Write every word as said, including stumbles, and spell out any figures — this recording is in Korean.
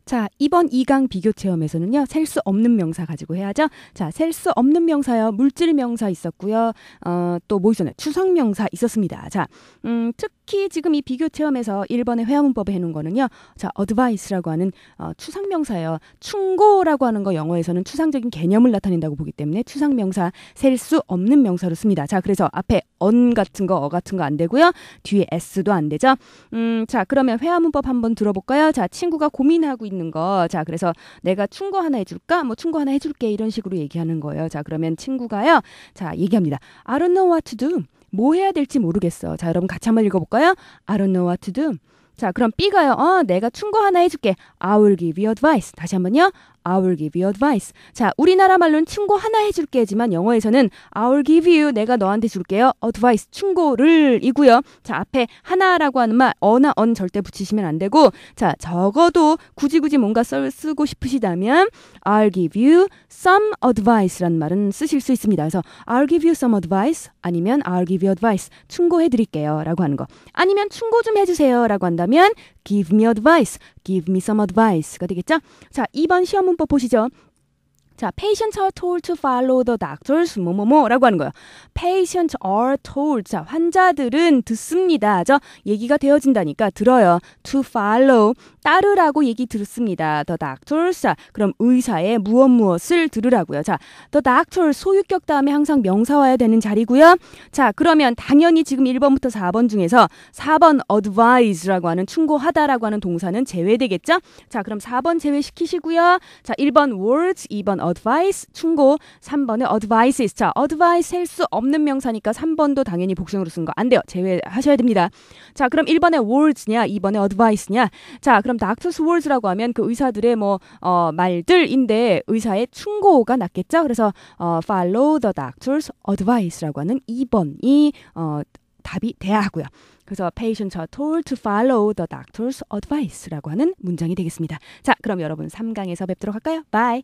자, 이번 이 강 비교 체험에서는요. 셀 수 없는 명사 가지고 해야죠. 자, 셀 수 없는 명사요. 물질 명사 있었고요. 어, 또 뭐 있었나요? 추상 명사 있었습니다. 자, 음, 특히 지금 이 비교 체험에서 일 번의 회화문법에 해놓은 거는요. 자, advice라고 하는 어, 추상 명사예요. 충고라고 하는 거 영어에서는 추상적인 개념을 나타낸다고 보기 때문에 추상 명사, 셀 수 없는 명사로 씁니다. 자, 그래서 앞에 on 같은 거, 어 같은 거 안 되고요. 뒤에 s도 안 되죠. 음, 자, 그러면 회화문법 한번 들어볼까요? 자, 친구가 고민하고 있는 거. 자, 그래서 내가 충고 하나 해줄까? 뭐 충고 하나 해줄게. 이런 식으로 얘기하는 거예요. 자, 그러면 친구가요. 자, 얘기합니다. I don't know what to do. 뭐 해야 될지 모르겠어. 자, 여러분 같이 한번 읽어볼까요? I don't know what to do. 자, 그럼 B가요. 어, 내가 충고 하나 해줄게. I will give you advice. 다시 한번요. I will give you advice. 자, 우리나라 말로는 충고 하나 해줄게지만 영어에서는 I will give you, 내가 너한테 줄게요. advice, 충고를 이고요. 자, 앞에 하나라고 하는 말 어나 언 절대 붙이시면 안 되고, 자, 적어도 굳이 굳이 뭔가 써, 쓰고 싶으시다면 I'll give you some advice라는 말은 쓰실 수 있습니다. 그래서 I'll give you some advice 아니면 I'll give you advice, 충고해드릴게요 라고 하는 거. 아니면 충고 좀 해주세요 라고 한다면 give me advice, give me some advice가 되겠죠? 자, 이 번 시험 문법 보시죠. 자, patients are told to follow the doctors 뭐뭐뭐라고 하는 거예요. Patients are told. 자, 환자들은 듣습니다. 저 얘기가 되어진다니까 들어요. To follow. 따르라고 얘기 들었습니다. The doctors. 자, 그럼 의사의 무엇 무엇을 들으라고요. 자, the doctors 소유격 다음에 항상 명사 와야 되는 자리고요. 자, 그러면 당연히 지금 일 번부터 사 번 중에서 사 번 advise라고 하는 충고하다라고 하는 동사는 제외되겠죠? 자, 그럼 사 번 제외시키시고요. 자, 일 번 words, 이 번 advice, 충고, 삼 번에 advices. 자, advice 셀 수 없는 명사니까 삼 번도 당연히 복수형으로 쓴 거 안 돼요. 제외하셔야 됩니다. 자, 그럼 일 번에 words냐, 이 번에 advice냐. 자, 그럼 doctor's words라고 하면 그 의사들의 뭐 어, 말들인데 의사의 충고가 낫겠죠? 그래서 어, follow the doctor's advice라고 하는 이 번이 어, 답이 돼야 하고요. 그래서 patients are told to follow the doctor's advice라고 하는 문장이 되겠습니다. 자, 그럼 여러분 삼 강에서 뵙도록 할까요? Bye!